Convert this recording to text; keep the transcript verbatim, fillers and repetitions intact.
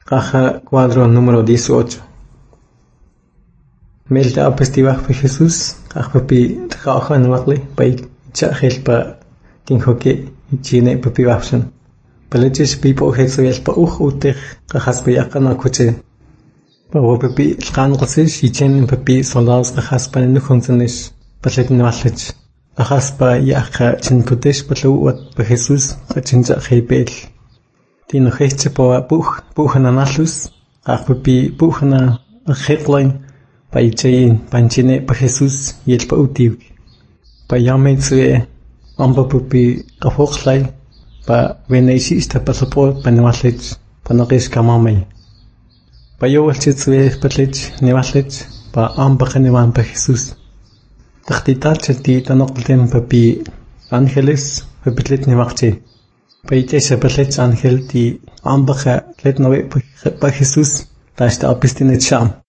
Caja cuadro número dieciocho. Melta apestivach pa Jesús, papi caja en wakli, pa chahel pa tinjoke chine papi wapsan. Palechis pipo hetsuel pa uch utech, cajas pa yakana coche. Pa papi kanqasis, ichen papi soldados cajas pa nukhonsanis, palet nwalech. Cajas pa yaka chin putesh patlu wat pa Jesús, cachinja heipel. Tino hechtse pa puch, puchana nalus, papi puchana hetline. Pa ichayin panchine pa Jesús yel pa utiv. Pa yame tsue amba pupi kafoklay pa veneisista pa support pa niwalech pa nakis kamamay. Pa yowalche tsue patlech niwalech pa amba kaniwan pa Jesús. Taktitache ti tanokltem papi ángeles pa pitlet niwakche. Pa ichaisa patlech ángel ti amba ka let nawe pa Jesús tashta apistinet sham.